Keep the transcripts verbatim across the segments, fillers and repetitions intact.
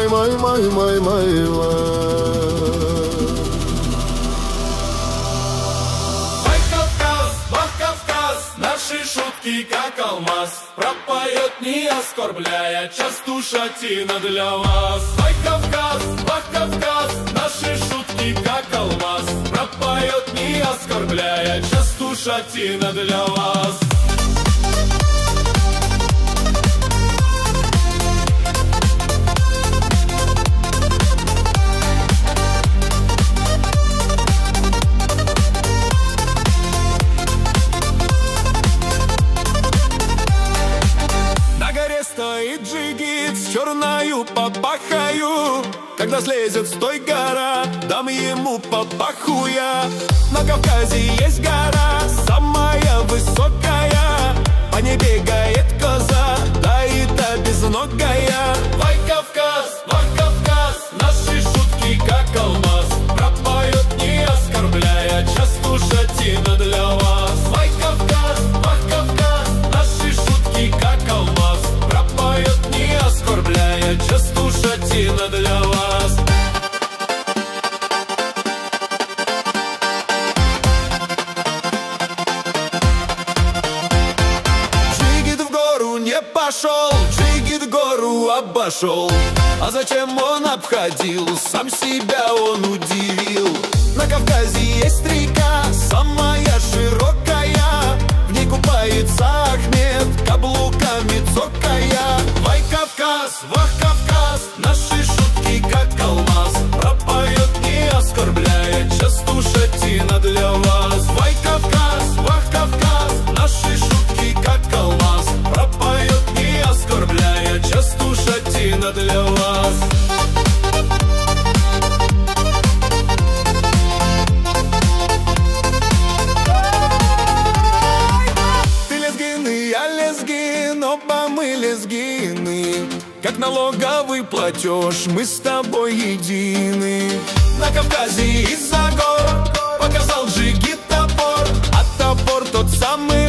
май, май, май, май, май, Ай, Кавказ, вах, Кавказ, наши шутки как алмаз, пропоет, не оскорбляя, частушатина для вас. Ай, Кавказ, вах, Кавказ, наши шутки как алмаз, пропоет, не оскорбляя, частушатина для вас. Стоит джигит с черною папахою. Когда слезет с той гора, дам ему папахуя. На Кавказе есть гора, самая высокая. По ней бегает коза, да и та безногая. Вай, Кавказ, вах, Кавказ, наши шутки как алмаз, пропоет, не оскорбляя, частушатина для вас. Вай, Кавказ, вах, Кавказ, наши шутки как алмаз, пропоет, не оскорбляя, частушатина для вас. Джигит в гору не пошел, джигит гору обошел. А зачем он обходил? Сам себя он удивил. На Кавказе есть река, самая широкая. В ней купается Ахмед, каблуками цокая. Вай, Кавказ, вах, Кавказ, наши шутки как алмаз, пропоет, не оскорбляя, частушатина для вас. Вай, Кавказ, вах, Кавказ, наши шутки как алмаз, пропоет, не оскорбляя, частушатина для вас. Оба мы лезгины, как налоговый платеж, мы с тобой едины. На Кавказе из-за гор показал джигит топор, а топор тот самый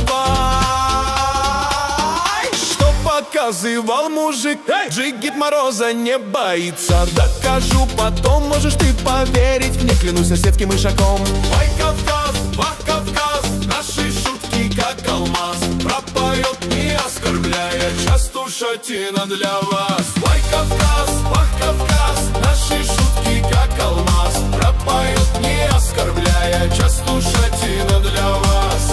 вай, что показывал мужик. Джигит мороза не боится, докажу потом, можешь ты поверить мне, клянусь соседским ишаком. Вай, Кавказ, вах, Кавказ, наши шутки как алмаз, пропоет, не оскорбляя, частушатина для вас. Вай, Кавказ, вах, Кавказ, наши шутки как алмаз, пропоет, не оскорбляя, частушатина для вас.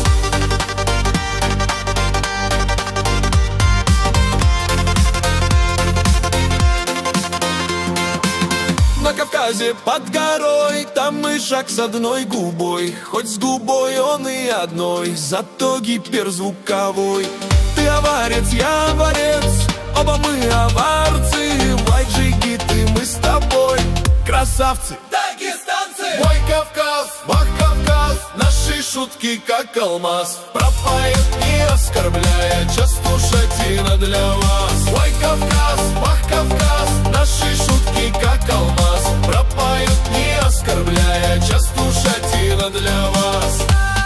На Кавказе под горой, там ишак с одной губой, хоть с губой он и одной, зато гиперзвуковой. Ты аварец, я аварец, оба мы аварцы. Вай, джигит, и мы с тобой красавцы, дагестанцы. Вай, Кавказ, вах, Кавказ, наши шутки как алмаз, пропоет, не оскорбляя, частушатина для вас. Вай, Кавказ, вах, Кавказ, наши шутки как алмаз, пропоет, не оскорбляя, частушатина для вас.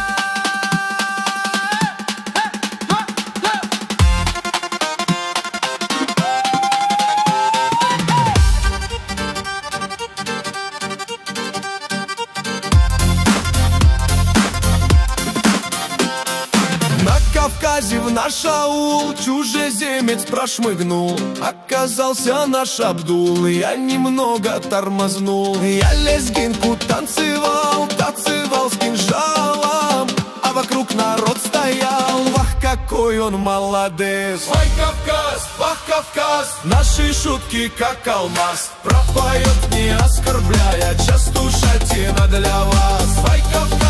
В наш аул чужеземец прошмыгнул, оказался наш Абдул, я немного тормознул. Я лезгинку танцевал, танцевал с кинжалом, а вокруг народ стоял, вах, какой он молодец. Вай, Кавказ, вах, Кавказ, наши шутки как алмаз, пропоет, не оскорбляя, частушатина для вас. Вай, Кавказ.